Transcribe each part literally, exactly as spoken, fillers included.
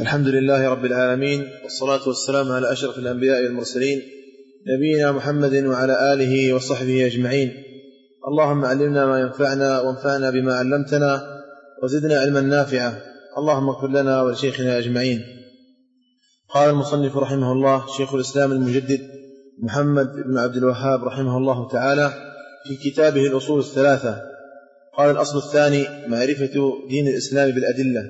الحمد لله رب العالمين، والصلاة والسلام على أشرف الأنبياء والمرسلين نبينا محمد وعلى آله وصحبه أجمعين. اللهم علمنا ما ينفعنا وانفعنا بما علمتنا وزدنا علما نافعا. اللهم اغفر لنا ولشيخنا أجمعين. قال المصنف رحمه الله شيخ الإسلام المجدد محمد بن عبد الوهاب رحمه الله تعالى في كتابه الأصول الثلاثة، قال الأصل الثاني معرفة دين الإسلام بالأدلة.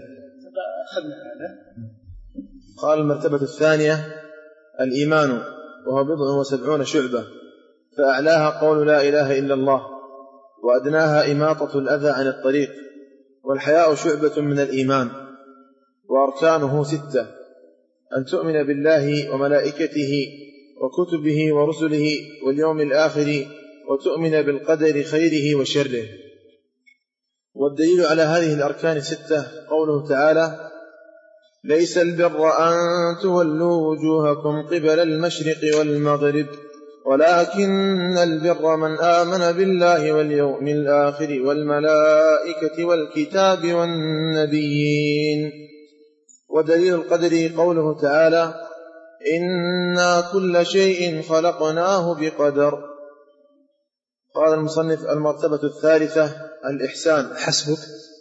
قال المرتبة الثانية الإيمان، وهو بضع وسبعون شعبة، فأعلاها قول لا إله إلا الله، وأدناها إماطة الأذى عن الطريق، والحياء شعبة من الإيمان، وأركانه ستة: أن تؤمن بالله وملائكته وكتبه ورسله واليوم الآخر، وتؤمن بالقدر خيره وشره. والدليل على هذه الأركان الستة قوله تعالى: ليس البر أن تولوا وجوهكم قبل المشرق والمغرب ولكن البر من آمن بالله واليوم الآخر والملائكة والكتاب والنبيين. ودليل القدر قوله تعالى: إنا كل شيء خلقناه بقدر. قال المصنف المرتبة الثالثة الإحسان. حسبك.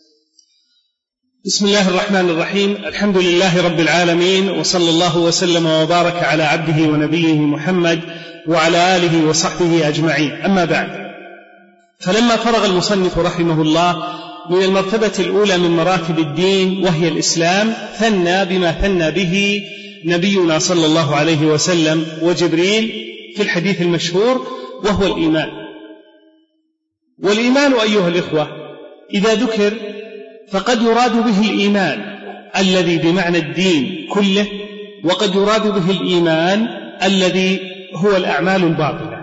بسم الله الرحمن الرحيم. الحمد لله رب العالمين، وصلى الله وسلم وبارك على عبده ونبيه محمد وعلى آله وصحبه أجمعين. أما بعد، فلما فرغ المصنف رحمه الله من المرتبة الأولى من مراتب الدين وهي الإسلام، ثنى بما ثنى به نبينا صلى الله عليه وسلم وجبريل في الحديث المشهور، وهو الإيمان. والإيمان أيها الإخوة إذا ذكر فقد يراد به الإيمان الذي بمعنى الدين كله، وقد يراد به الإيمان الذي هو الأعمال الباطنة.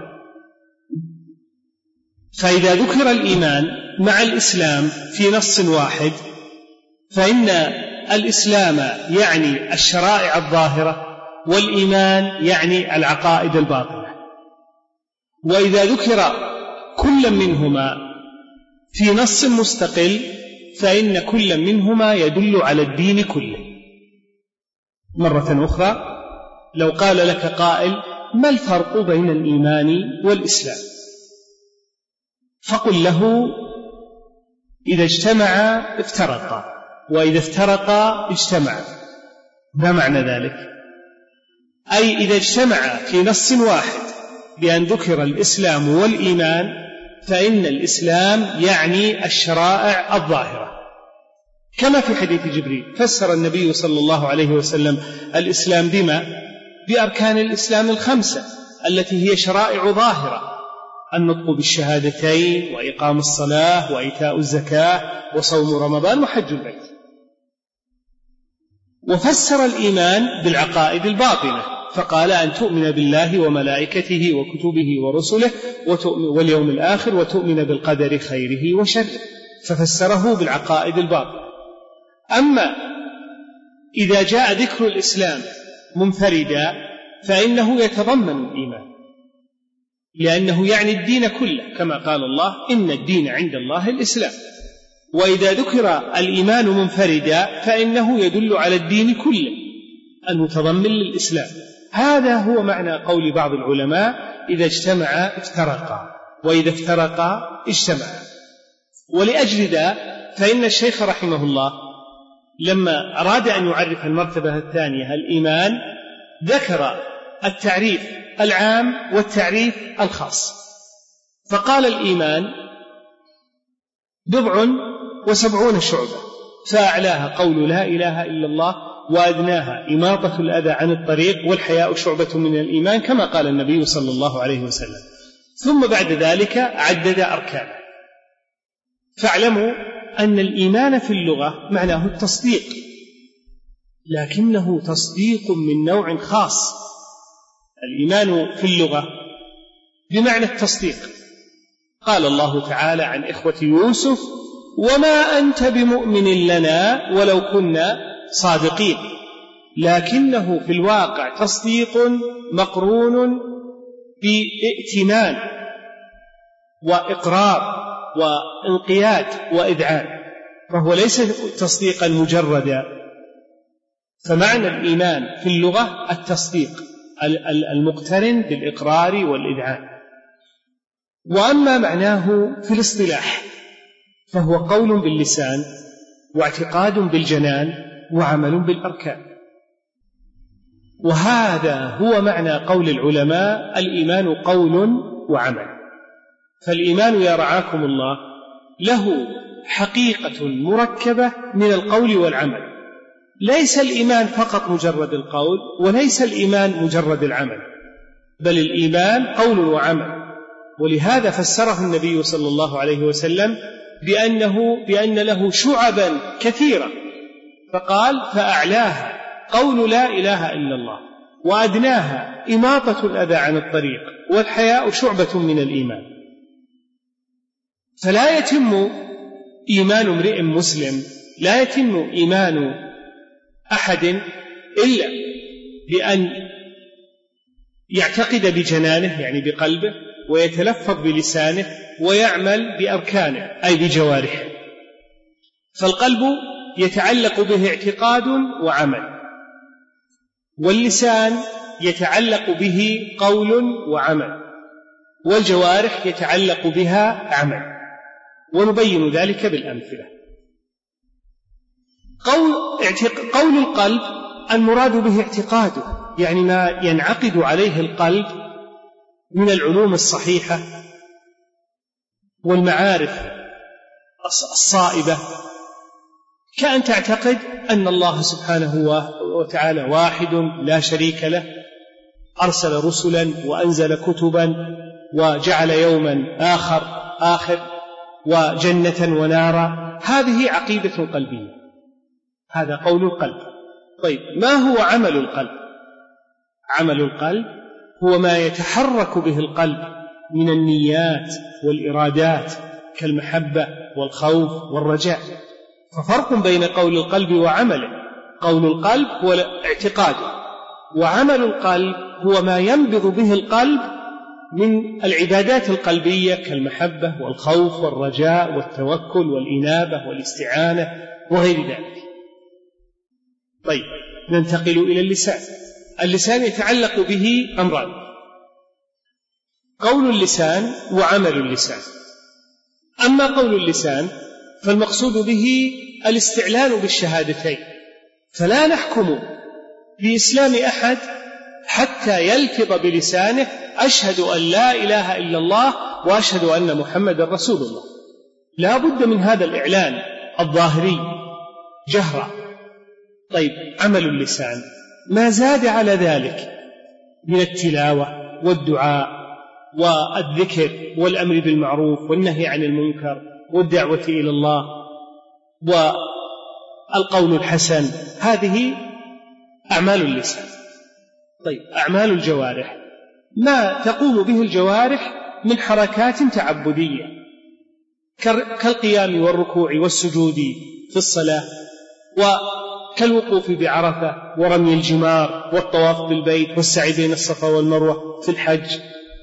فإذا ذكر الإيمان مع الإسلام في نص واحد فإن الإسلام يعني الشرائع الظاهرة، والإيمان يعني العقائد الباطنة. وإذا ذكر كل منهما في نص مستقل فإن كل منهما يدل على الدين كله. مرة أخرى، لو قال لك قائل: ما الفرق بين الإيمان والإسلام؟ فقل له: إذا اجتمعا افترقا، وإذا افترقا اجتمعا. ما معنى ذلك؟ أي إذا اجتمعا في نص واحد بأن ذكر الإسلام والإيمان فإن الإسلام يعني الشرائع الظاهرة، كما في حديث جبريل فسر النبي صلى الله عليه وسلم الإسلام بما؟ بأركان الإسلام الخمسة التي هي شرائع ظاهرة: النطق بالشهادتين، وإقام الصلاة، وإيتاء الزكاة، وصوم رمضان، وحج البيت. وفسر الإيمان بالعقائد الباطنة فقال: أن تؤمن بالله وملائكته وكتبه ورسله واليوم الآخر، وتؤمن بالقدر خيره وشره، ففسره بالعقائد الباطنة. أما إذا جاء ذكر الإسلام منفردا فإنه يتضمن الإيمان، لأنه يعني الدين كله، كما قال الله: إن الدين عند الله الإسلام. وإذا ذكر الإيمان منفردا فإنه يدل على الدين كله المتضمن للإسلام. هذا هو معنى قول بعض العلماء: إذا اجتمعا افترقا، وإذا افترقا اجتمعا. ولأجل ذا فإن الشيخ رحمه الله لما أراد أن يعرف المرتبة الثانية الإيمان ذكر التعريف العام والتعريف الخاص، فقال: الإيمان بضع وسبعون شعبة، فأعلاها قول لا إله إلا الله، وأدناها إماطة الأذى عن الطريق، والحياء شعبة من الإيمان، كما قال النبي صلى الله عليه وسلم. ثم بعد ذلك عدد أركانه. فاعلموا أن الإيمان في اللغة معناه التصديق، لكنه تصديق من نوع خاص. الإيمان في اللغة بمعنى التصديق. قال الله تعالى عن إخوة يوسف: وما أنت بمؤمن لنا ولو كنا صادقين. لكنه في الواقع تصديق مقرون بائتمان وإقرار وانقياد وإذعان، فهو ليس تصديقا مجردا، فمعنى الإيمان في اللغة التصديق المقترن بالإقرار والإذعان. وأما معناه في الاصطلاح فهو قول باللسان واعتقاد بالجنان وعمل بالأركان. وهذا هو معنى قول العلماء: الإيمان قول وعمل. فالإيمان يا رعاكم الله له حقيقة مركبة من القول والعمل، ليس الإيمان فقط مجرد القول، وليس الإيمان مجرد العمل، بل الإيمان قول وعمل. ولهذا فسره النبي صلى الله عليه وسلم بأنه بأن له شعبا كثيرة، فقال: فأعلاها قول لا إله إلا الله، وأدناها إماطة الأذى عن الطريق، والحياء شعبة من الإيمان. فلا يتم إيمان امرئ مسلم، لا يتم إيمان أحد إلا بأن يعتقد بجنانه يعني بقلبه، ويتلفظ بلسانه، ويعمل بأركانه أي بجوارحه. فالقلب يتعلق به اعتقاد وعمل، واللسان يتعلق به قول وعمل، والجوارح يتعلق بها عمل، ونبين ذلك بالأمثلة. قول, قول القلب المراد به اعتقاده، يعني ما ينعقد عليه القلب من العلوم الصحيحة والمعارف الصائبة، كأن تعتقد أن الله سبحانه وتعالى واحد لا شريك له، أرسل رسلا وأنزل كتبا وجعل يوما آخر آخر وجنة ونارا. هذه عقيدة قلبية، هذا قول القلب. طيب، ما هو عمل القلب؟ عمل القلب هو ما يتحرك به القلب من النيات والإرادات كالمحبة والخوف والرجاء. ففرق بين قول القلب وعمله: قول القلب هو اعتقاده، وعمل القلب هو ما ينبض به القلب من العبادات القلبية كالمحبة والخوف والرجاء والتوكل والإنابة والاستعانة وغير ذلك. طيب، ننتقل إلى اللسان. اللسان يتعلق به أمران: قول اللسان وعمل اللسان. أما قول اللسان فالمقصود به الاستعلان بالشهادتين، فلا نحكم بإسلام أحد حتى يلفظ بلسانه: أشهد أن لا إله إلا الله وأشهد أن محمد رسول الله. لا بد من هذا الإعلان الظاهري جهرا. طيب، عمل اللسان ما زاد على ذلك من التلاوة والدعاء والذكر والأمر بالمعروف والنهي عن المنكر والدعوة إلى الله والقول الحسن، هذه أعمال اللسان. طيب، أعمال الجوارح ما تقوم به الجوارح من حركات تعبدية كالقيام والركوع والسجود في الصلاة، وكالوقوف بعرفة ورمي الجمار والطواف بالبيت والسعي بين الصفا والمروة في الحج.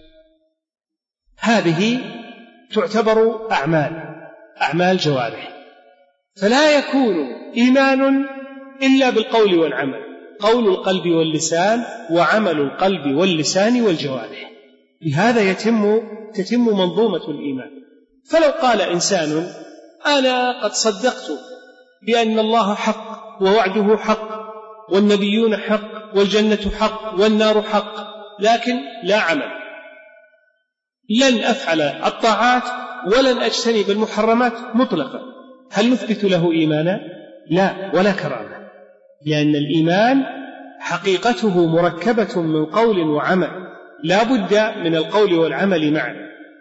هذه تعتبر أعمال أعمال جوارح. فلا يكون إيمان إلا بالقول والعمل، قول القلب واللسان وعمل القلب واللسان والجوارح. بهذا يتم تتم منظومة الإيمان. فلو قال إنسان: أنا قد صدقت بأن الله حق ووعده حق والنبيون حق والجنة حق والنار حق، لكن لا عمل، لن أفعل الطاعات ولن أجتنب المحرمات مطلقا، هل نثبت له إيمانا؟ لا، ولا كرامة، لأن الإيمان حقيقته مركبة من قول وعمل، لا بد من القول والعمل معا.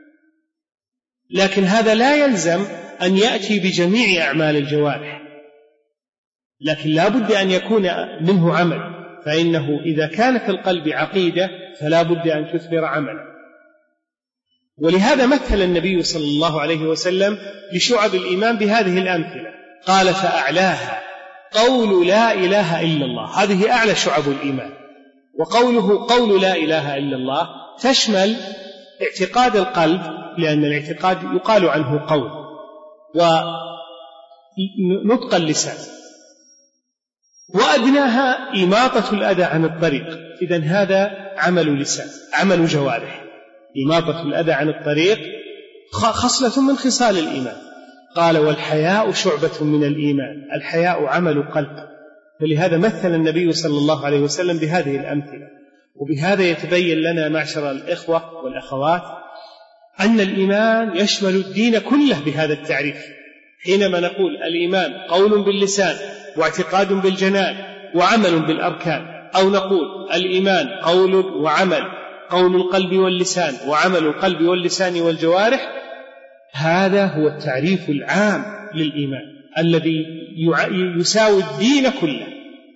لكن هذا لا يلزم أن يأتي بجميع أعمال الجوارح، لكن لا بد أن يكون منه عمل، فإنه إذا كان في القلب عقيدة فلا بد أن تثمر عملا. ولهذا مثل النبي صلى الله عليه وسلم لشعب الإيمان بهذه الأمثلة، قال: فأعلاها قول لا إله إلا الله. هذه أعلى شعب الإيمان. وقوله قول لا إله إلا الله تشمل اعتقاد القلب، لأن الاعتقاد يقال عنه قول، ونطق اللسان. وأدناها إماطة الأذى عن الطريق. إذن هذا عمل لسان، عمل جوارح. إماطة الأذى عن الطريق خصلة من خصال الإيمان. قال والحياء شعبة من الإيمان، الحياء عمل قلب. فلهذا مثل النبي صلى الله عليه وسلم بهذه الأمثلة. وبهذا يتبين لنا معشر الإخوة والأخوات أن الإيمان يشمل الدين كله بهذا التعريف. حينما نقول الإيمان قول باللسان واعتقاد بالجنان وعمل بالأركان، أو نقول الإيمان قول وعمل، قول القلب واللسان وعمل القلب واللسان والجوارح، هذا هو التعريف العام للإيمان الذي يساوي الدين كله.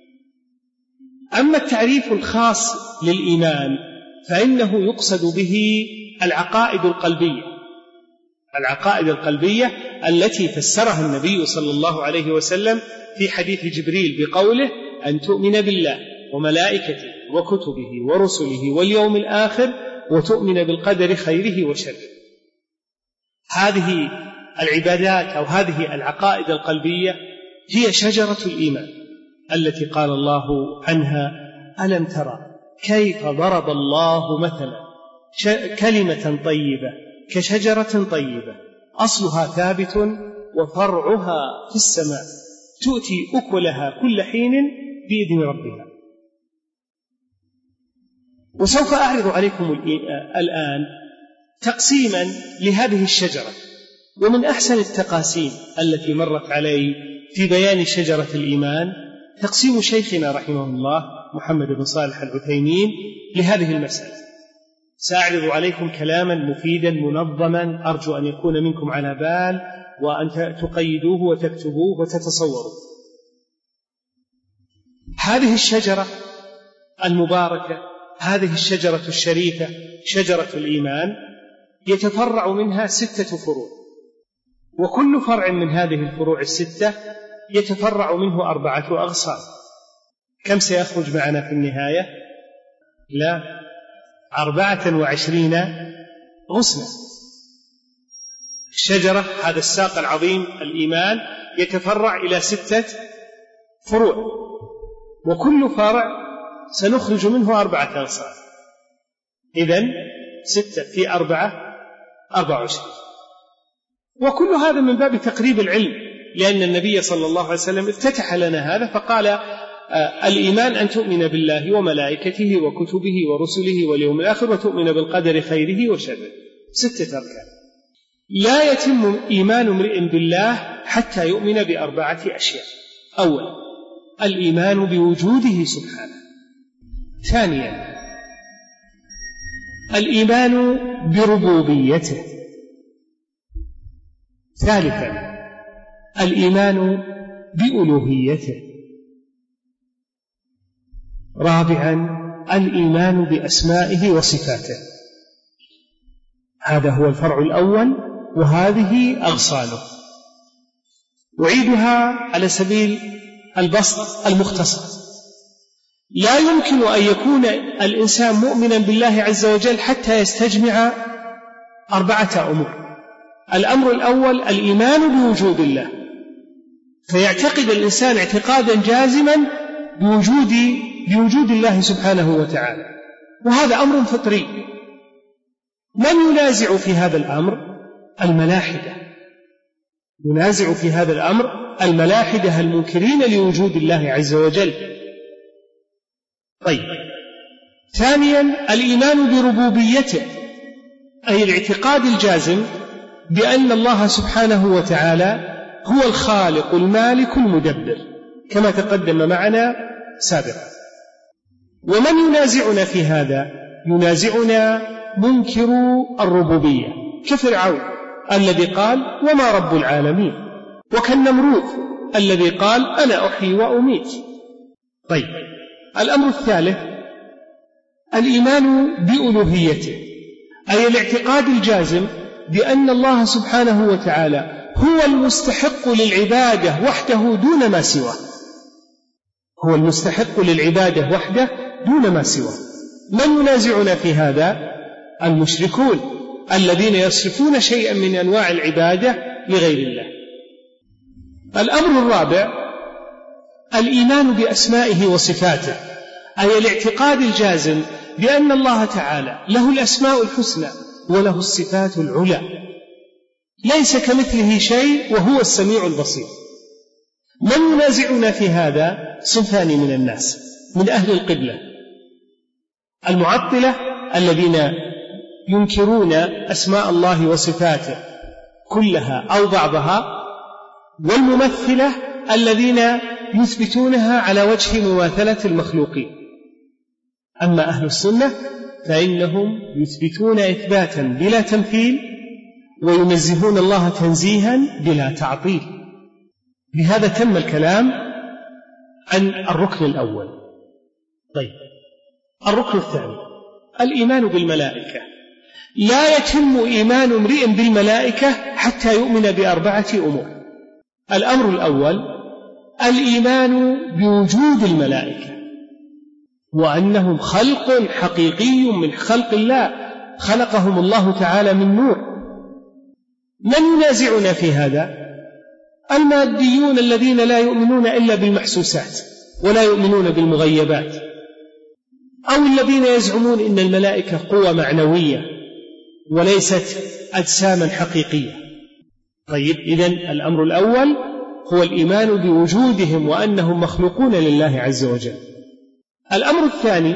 أما التعريف الخاص للإيمان فإنه يقصد به العقائد القلبية، العقائد القلبية التي فسرها النبي صلى الله عليه وسلم في حديث جبريل بقوله أن تؤمن بالله وملائكته وكتبه ورسله واليوم الآخر وتؤمن بالقدر خيره وشره. هذه العبادات أو هذه العقائد القلبية هي شجرة الإيمان التي قال الله عنها ألم ترى كيف ضرب الله مثلا كلمة طيبة كشجرة طيبة أصلها ثابت وفرعها في السماء تؤتي أكلها كل حين بإذن ربها. وسوف أعرض عليكم الآن تقسيما لهذه الشجرة. ومن أحسن التقاسيم التي مرت علي في بيان شجرة الإيمان تقسيم شيخنا رحمه الله محمد بن صالح العثيمين لهذه المسألة. سأعرض عليكم كلاما مفيدا منظما أرجو أن يكون منكم على بال وأن تقيدوه وتكتبوه وتتصوروا. هذه الشجرة المباركة، هذه الشجرة الشريفة، شجرة الإيمان، يتفرع منها ستة فروع، وكل فرع من هذه الفروع الستة يتفرع منه أربعة أغصان. كم سيخرج معنا في النهاية؟ لا، أربعة وعشرين غصنا. الشجرة هذا الساق العظيم الإيمان يتفرع إلى ستة فروع، وكل فرع سنخرج منه أربعة أغصان. إذن ستة في أربعة أربعة وعشرين. وكل هذا من باب تقريب العلم، لأن النبي صلى الله عليه وسلم افتتح لنا هذا فقال آه الإيمان أن تؤمن بالله وملائكته وكتبه ورسله واليوم الآخر وتؤمن بالقدر خيره وشره. ستة أركان. لا يتم إيمان امرئ بالله حتى يؤمن بأربعة أشياء. أولا الإيمان بوجوده سبحانه. ثانيا الإيمان بربوبيته. ثالثا الإيمان بألوهيته. رابعا الإيمان بأسمائه وصفاته. هذا هو الفرع الأول، وهذه أغصانه. أعيدها على سبيل البسط المختصر. لا يمكن أن يكون الإنسان مؤمنا بالله عز وجل حتى يستجمع أربعة أمور. الأمر الأول الإيمان بوجود الله، فيعتقد الإنسان اعتقادا جازما بوجود بوجود الله سبحانه وتعالى، وهذا أمر فطري. من ينازع في هذا الأمر؟ الملاحدة. ينازع في هذا الأمر الملاحدة المنكرين لوجود الله عز وجل. طيب، ثانيا الإيمان بربوبيته، أي الاعتقاد الجازم بأن الله سبحانه وتعالى هو الخالق المالك المدبر كما تقدم معنا سابقا. ومن ينازعنا في هذا؟ ينازعنا منكر الربوبية كفرعون الذي قال وما رب العالمين، وكالنمرود الذي قال أنا أحيي وأميت. طيب، الأمر الثالث الإيمان بألوهيته، أي الاعتقاد الجازم بأن الله سبحانه وتعالى هو المستحق للعبادة وحده دون ما سواه. هو المستحق للعبادة وحده دون ما سواه. من ينازعنا في هذا؟ المشركون الذين يصرفون شيئا من أنواع العبادة لغير الله. الأمر الرابع الإيمان بأسمائه وصفاته، أي الاعتقاد الجازم بأن الله تعالى له الأسماء الحسنى وله الصفات العلى، ليس كمثله شيء وهو السميع البصير. من ينازعنا في هذا؟ صنفان من الناس من أهل القبلة: المعطلة الذين ينكرون أسماء الله وصفاته كلها أو بعضها، والممثلة الذين يثبتونها على وجه مماثلة المخلوقين. أما أهل السنة فإنهم يثبتون إثباتا بلا تمثيل وينزهون الله تنزيها بلا تعطيل. بهذا تم الكلام عن الركن الأول. طيب، الركن الثاني الإيمان بالملائكة. لا يتم إيمان امرئ بالملائكة حتى يؤمن بأربعة أمور. الأمر الأول الإيمان بوجود الملائكة، وأنهم خلق حقيقي من خلق الله، خلقهم الله تعالى من نور. من ينازعنا في هذا؟ الماديون الذين لا يؤمنون إلا بالمحسوسات ولا يؤمنون بالمغيبات، أو الذين يزعمون إن الملائكة قوة معنوية وليست أجساما حقيقية. طيب، إذن الأمر الأول هو الإيمان بوجودهم وأنهم مخلوقون لله عز وجل. الأمر الثاني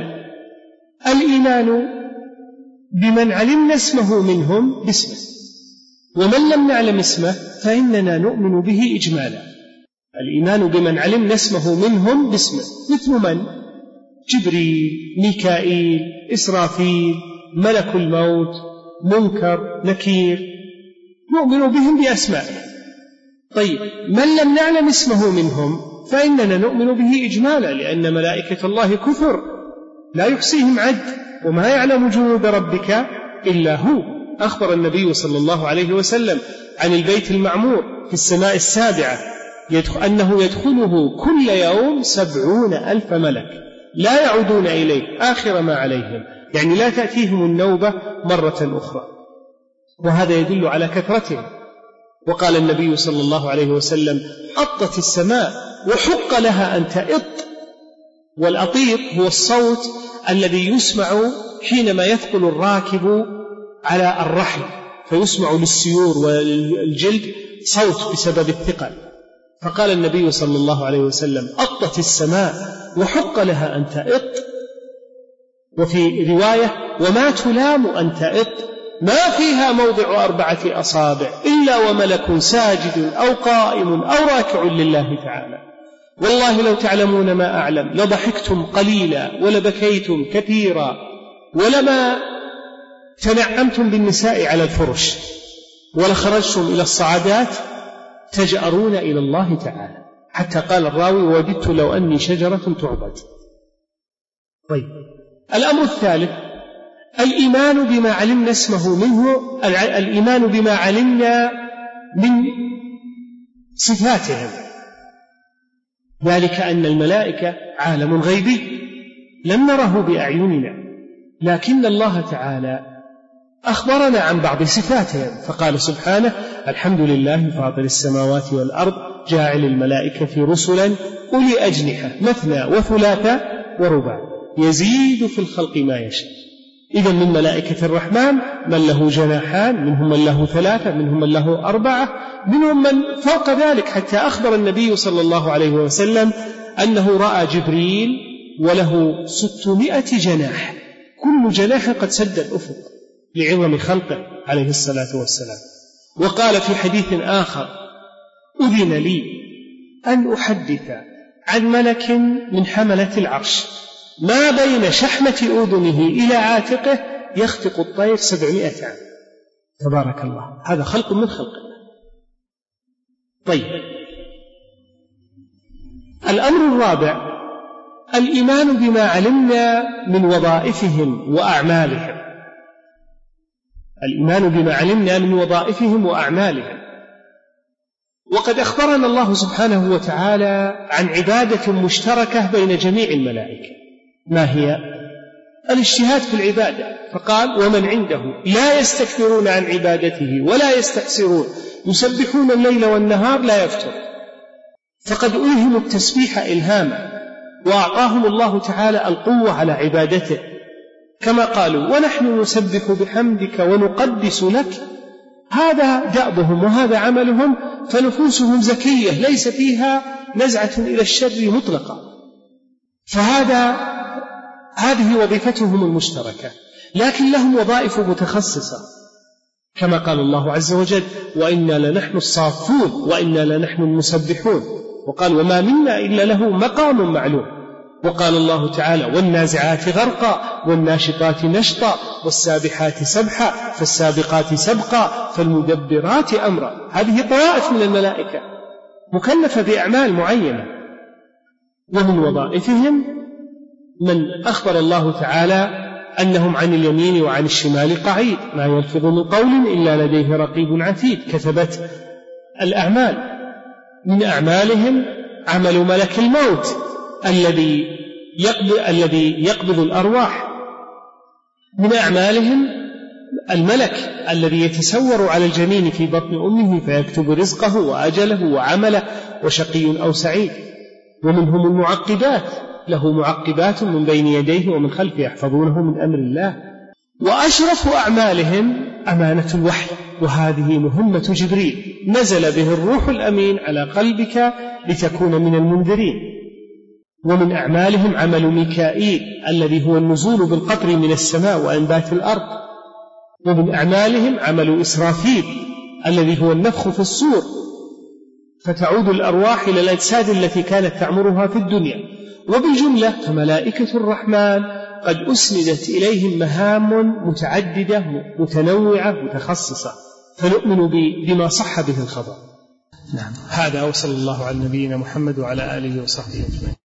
الإيمان بمن علمنا اسمه منهم باسمه، ومن لم نعلم اسمه فإننا نؤمن به إجمالا. الإيمان بمن علمنا اسمه منهم باسمه، مثل من؟ جبريل، ميكائيل، إسرافيل، ملك الموت، منكر، نكير، نؤمن بهم بأسمائهم. طيب، من لم نعلم اسمه منهم فإننا نؤمن به إجمالا، لأن ملائكة الله كثر لا يحصيهم عد، وما يعلم جنود ربك إلا هو. أخبر النبي صلى الله عليه وسلم عن البيت المعمور في السماء السابعة أنه يدخله كل يوم سبعون ألف ملك لا يعودون إليه آخر ما عليهم، يعني لا تأتيهم النوبة مرة أخرى، وهذا يدل على كثرتهم. وقال النبي صلى الله عليه وسلم: أطت السماء وحق لها أن تئط. والأطيط هو الصوت الذي يسمع حينما يثقل الراكب على الرحل، فيسمع للسيور والجلد صوت بسبب الثقل. فقال النبي صلى الله عليه وسلم: أطت السماء وحق لها أن تئط. وفي رواية: وما تلام أن تئط، ما فيها موضع أربعة أصابع إلا وملك ساجد أو قائم أو راكع لله تعالى. والله لو تعلمون ما أعلم لضحكتم قليلا ولبكيتم كثيرا ولما تنعمتم بالنساء على الفرش ولخرجتم إلى الصعدات تجأرون إلى الله تعالى، حتى قال الراوي: وجدت لو أني شجرة تعبد. طيب، الأمر الثالث الإيمان بما علمنا اسمه منه، الإيمان بما علمنا من صفاتهم، ذلك أن الملائكة عالم غيبي لم نره بأعيننا، لكن الله تعالى أخبرنا عن بعض صفاتهم، فقال سبحانه: الحمد لله فاطر السماوات والأرض جاعل الملائكة رسلا أولي أجنحة مثنى وثلاثة ورباع يزيد في الخلق ما يشاء. إذن من ملائكة الرحمن من له جناحان، منهم من له ثلاثة، منهم من له أربعة، منهم من فوق ذلك، حتى أخبر النبي صلى الله عليه وسلم أنه رأى جبريل وله ستمائة جناح، كل جناح قد سد الأفق لعظم خلقه عليه الصلاة والسلام. وقال في حديث آخر: أذن لي أن أحدث عن ملك من حملة العرش ما بين شحمة أذنه إلى عاتقه يخطق الطير سبعمائة عام. تبارك الله، هذا خلق من خلق الله. طيب، الأمر الرابع الإيمان بما علمنا من وظائفهم وأعمالهم. الإيمان بما علمنا من وظائفهم وأعمالهم. وقد أخبرنا الله سبحانه وتعالى عن عبادة مشتركة بين جميع الملائكة. ما هي؟ الاجتهاد في العبادة، فقال: ومن عنده لا يستكبرون عن عبادته ولا يستحسرون يسبحون الليل والنهار لا يفتر. فقد ألهموا التسبيح إلهاما، وأعطاهم الله تعالى القوة على عبادته، كما قالوا ونحن نسبح بحمدك ونقدس لك. هذا دأبهم وهذا عملهم، فنفوسهم زكية ليس فيها نزعة إلى الشر مطلقة، فهذا هذه وظيفتهم المشتركة. لكن لهم وظائف متخصصة، كما قال الله عز وجل وإنا لنحن الصافون وإنا لنحن المسبحون، وقال وما منا إلا له مقام معلوم. وقال الله تعالى والنازعات غرقا والناشطات نشطا والسابحات سبحا فالسابقات سبقا فالمدبرات أمرا. هذه طوائف من الملائكة مكلفة بأعمال معينة، ومن وظائفهم من أخبر الله تعالى أنهم عن اليمين وعن الشمال قعيد، ما يلفظ من قول إلا لديه رقيب عتيد. كتبت الأعمال. من أعمالهم عمل ملك الموت الذي يقبض, الذي يقبض الأرواح. من أعمالهم الملك الذي يتسور على الجنين في بطن أمه فيكتب رزقه وأجله وعمله وشقي أو سعيد. ومنهم المعقبات، له معقبات من بين يديه ومن خلفه يحفظونه من أمر الله. وأشرف أعمالهم أمانة الوحي، وهذه مهمة جبريل نزل به الروح الأمين على قلبك لتكون من المنذرين. ومن أعمالهم عمل ميكائيل الذي هو النزول بالقطر من السماء وأنبات الأرض. ومن أعمالهم عمل إسرافيل الذي هو النفخ في الصور فتعود الأرواح إلى الأجساد التي كانت تعمرها في الدنيا. وبالجملة فملائكة الرحمن قد أسندت إليهم مهام متعددة متنوعة متخصصة، فنؤمن بما صح به الخبر. نعم. هذا وصلى الله على نبينا محمد وعلى آله وصحبه أجمعين.